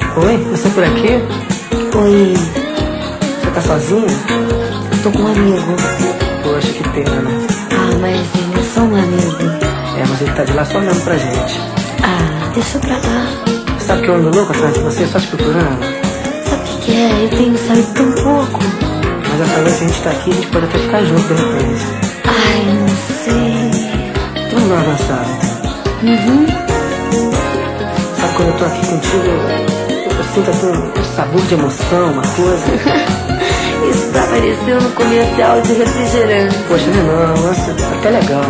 Oi, você por aqui? Oi, Você tá sozinha? tô com um amigo. Poxa, que pena. Ah, mas ele é só um amigo. É, mas ele tá de lá só olhando pra gente. Ah, deixa pra lá. Sabe que eu ando louco atrás de você, só te procurando? Sabe o que é? Eu tenho saído tão pouco. Mas essa vez que a gente tá aqui, a gente pode até ficar junto de repente. Ai, não sei. Vamos lá avançar. Sabe, quando eu tô aqui contigo, eu sinto assim um sabor de emoção, uma coisa. Isso tá parecendo um comercial de refrigerante. Poxa, não, nossa, até legal.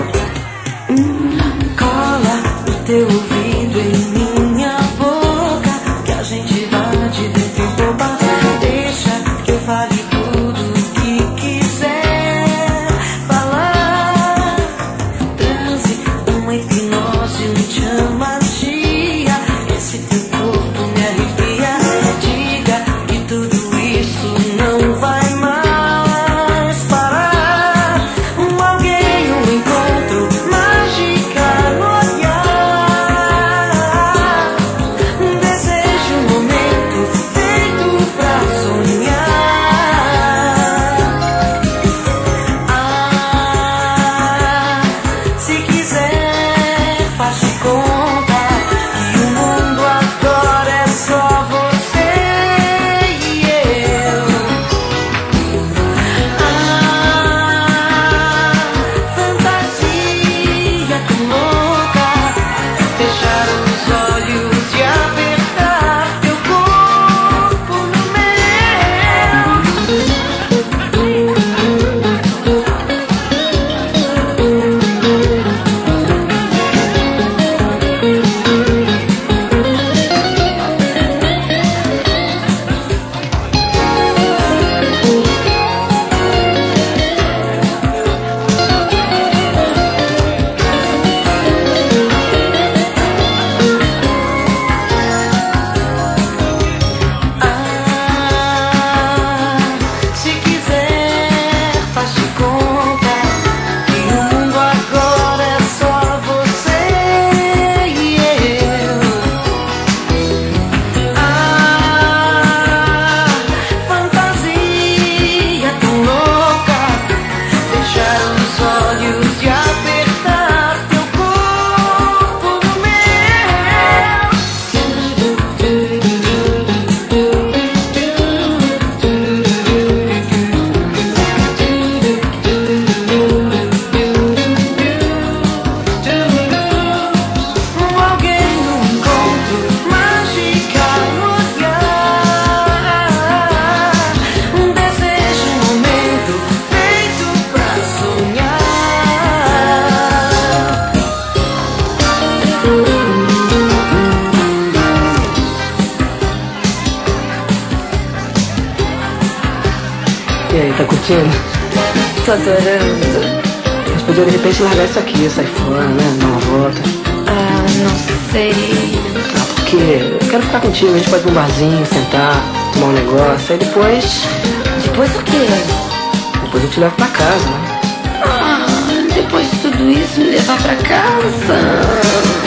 Cola o teu ouvido em minha boca, que a gente bate dentro em boba. Deixa que eu fale tudo que quiser falar. Transe, uma hipnose, um chamagia. Esse teu corpo me arrepia. Diga que tudo isso não vai mais parar. Alguém, um encontro mágica no olhar. Desejo um momento feito pra sonhar. Se quiser, faz de conta que o mundo agora é só você e eu. Fantasia tão louca, fechar os olhos e apertar teu corpo no meu. Se quiser, faz de conta que o mundo agora é só você e eu. Fantasia tão louca, fechar os olhos e apertar teu corpo no meu. Alguém, um encontro mágica no olhar. Desejo um momento feito pra sonhar. E aí, tá curtindo? Tô adorando. Mas podia de repente largar isso aqui, sair fora, né? Dar uma volta. Ah, não sei. Ah, porque eu quero ficar contigo, a gente pode ir pra um barzinho, sentar, tomar um negócio, aí depois Depois o quê? eu te levo pra casa, né? Ah, depois de tudo isso, me levar pra casa.